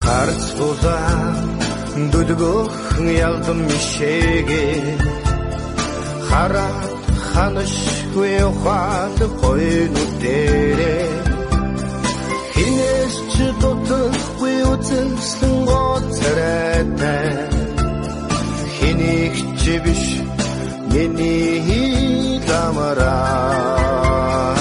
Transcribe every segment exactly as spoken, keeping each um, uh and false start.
Гарцгуулаа дүлгөх ялдам мишээгээ хараад ханашгүй ухаал хойнуудэрээ хинээс ч дутахгүй үзэлсэн гоцраатай хэнийг ч биш миний ламараа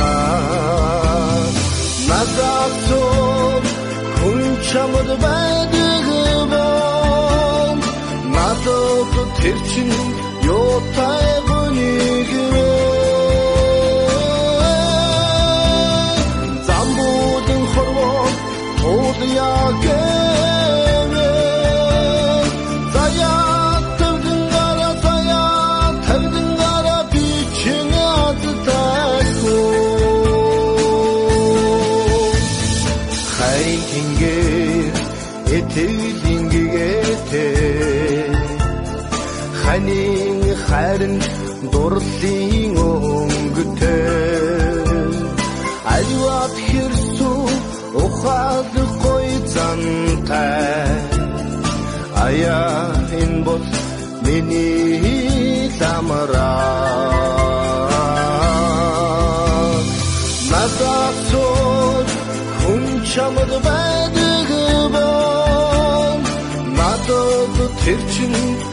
надад хүн чамд байдаг бом надад тэр чинь юутай бүнийг замбуудын хорвоо тууд яагээ заяа тавдан гара заяа тавдан гара бичин аттай хайрын хингээр этэлингээтэй ханийн хайрын дурлалын өнгөтэй альват хэрсүү ухаад гой зантай аяа энэ бол миний ламараа надад хүн чамд байдаг бом надад тэр чинь